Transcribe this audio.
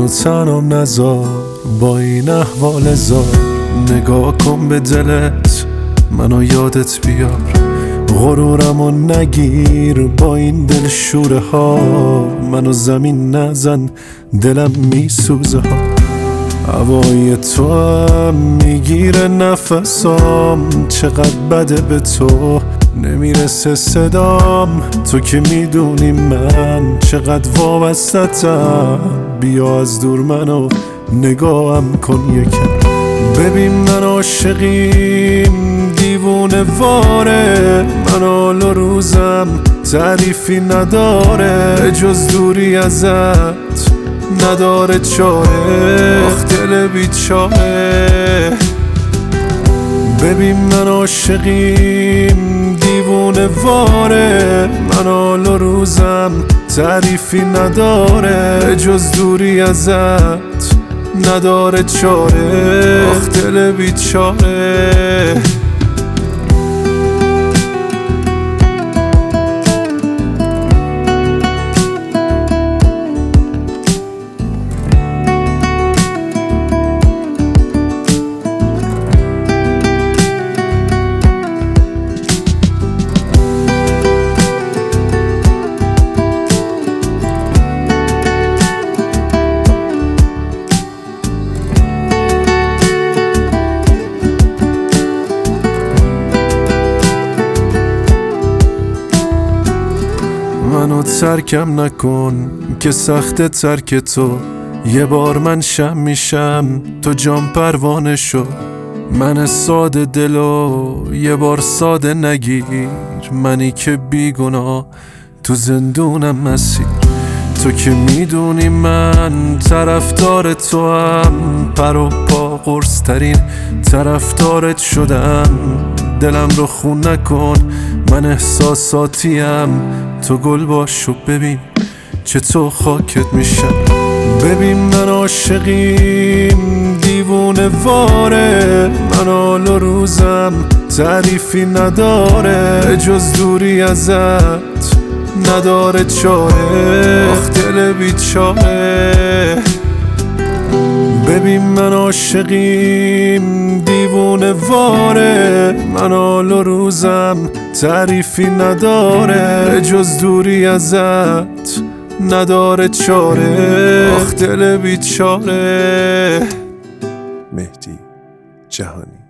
منو تنام نذار با این احوال زار، نگاه کن به دلت منو یادت بیار، غرورمو نگیر با این دل شوره ها، منو زمین نزن دلم میسوزه ها، هوای تو هم میگیره نفسام، چقدر بده به تو نمیرسه صدام، تو که میدونی من چقدر وابستتم، بیا از دور منو نگاهم کن یکم، ببین من عاشقیم دیوونه واره، من حال و روزم تعریفی نداره، جز دوری ازت نداره چاره، آخ دل بیچاره. ببین من عاشقیم دیوونه واره، من حال و روزم تعریفی نداره، جز دوری ازت نداره چاره، آخ دل بیچاره. منو ترکم نکن که سخت ترک تو، یه بار من شم میشم تو جام پروانه شو، من ساده دلو یه بار ساده نگیر، منی که بیگناه تو زندونم مسیر، تو که میدونی من طرفدار تو هم، پر و پا قرص ترین طرفدارت شدم، دلم رو خون نکن من احساساتیم، تو گل باش و ببین چطور خاکت میشم، ببین من عاشقیم دیوونه واره، من حال و روزم تعریفی نداره، جز دوری ازت نداره چاره، آخ دل بیچاره. ببین من عاشقیم دیوونه واره، من حال و روزم تعریفی نداره، جز دوری ازت نداره چاره، آخ دل بیچاره. مهدی جهانی.